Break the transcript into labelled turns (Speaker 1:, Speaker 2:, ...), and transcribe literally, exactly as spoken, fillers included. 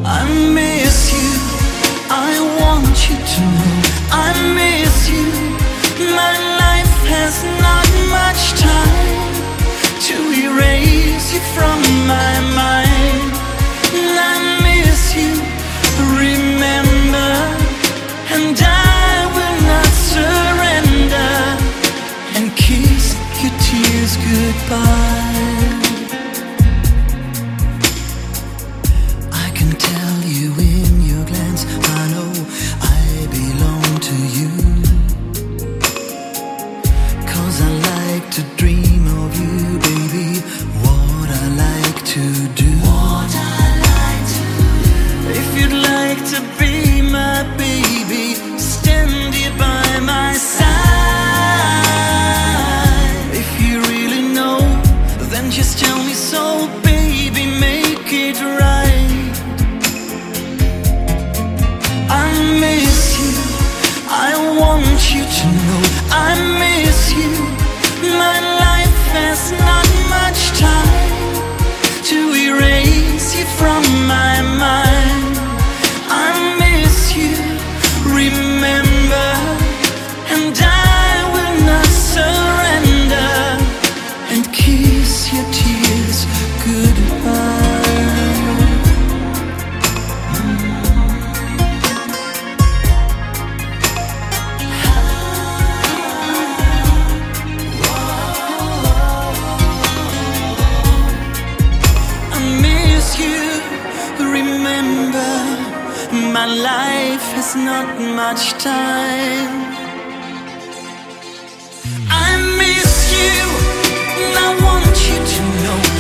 Speaker 1: I miss you, I want you to know I miss you. My life has not much time to erase you from my mind. I miss you, remember, and I will not surrender and kiss your tears goodbye. I can tell you in your glance, I know I belong to you. 'Cause I like to dream of you, baby, what I like to do. What I like to do. If you'd like to be my baby, stand here by my side. If you really know, then just tell me so, baby, make it right. I miss you, I want you to know I miss you. My life has not much time to erase you from my mind. I miss you, remember, and I will not surrender and kiss your tears goodbye. Remember, my life has not much time. I miss you, and I want you to know